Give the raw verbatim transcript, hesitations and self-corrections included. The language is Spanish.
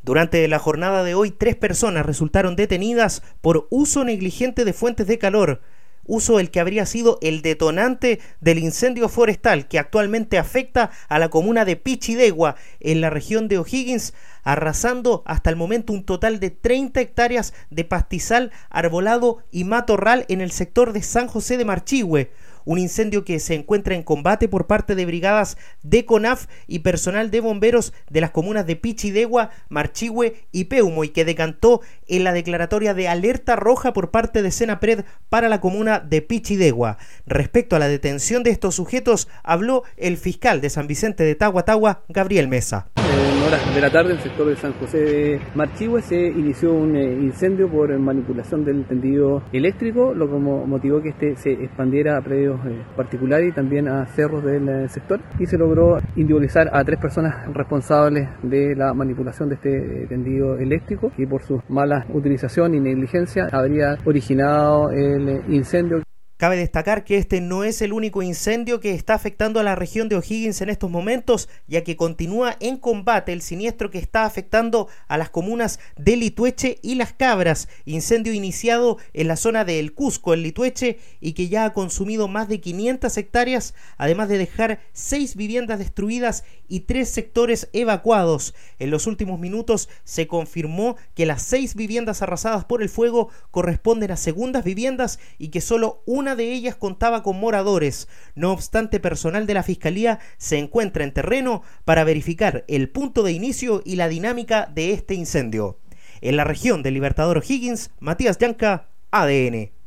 Durante la jornada de hoy, tres personas resultaron detenidas por uso negligente de fuentes de calor, uso el que habría sido el detonante del incendio forestal que actualmente afecta a la comuna de Pichidegua, en la región de O'Higgins, arrasando hasta el momento un total de treinta hectáreas de pastizal, arbolado y matorral en el sector de San José de Marchihue. Un incendio que se encuentra en combate por parte de brigadas de CONAF y personal de bomberos de las comunas de Pichidegua, Marchihue y Peumo, y que decantó en la declaratoria de alerta roja por parte de Senapred para la comuna de Pichidegua. Respecto a la detención de estos sujetos, habló el fiscal de San Vicente de Tagua Tagua, Gabriel Mesa. En horas de la tarde, en el sector de San José de Marchihue, se inició un eh, incendio por manipulación del tendido eléctrico, lo que motivó que este se expandiera a predios eh, particulares y también a cerros del eh, sector, y se logró individualizar a tres personas responsables de la manipulación de este eh, tendido eléctrico, y por su mala utilización y negligencia habría originado el eh, incendio. Cabe destacar que este no es el único incendio que está afectando a la región de O'Higgins en estos momentos, ya que continúa en combate el siniestro que está afectando a las comunas de Litueche y Las Cabras, incendio iniciado en la zona de El Cusco, en Litueche, y que ya ha consumido más de quinientas hectáreas, además de dejar seis viviendas destruidas y tres sectores evacuados. En los últimos minutos se confirmó que las seis viviendas arrasadas por el fuego corresponden a segundas viviendas y que solo una Una de ellas contaba con moradores. No obstante, personal de la Fiscalía se encuentra en terreno para verificar el punto de inicio y la dinámica de este incendio. En la región del Libertador O'Higgins, Matías Llanca, A D N.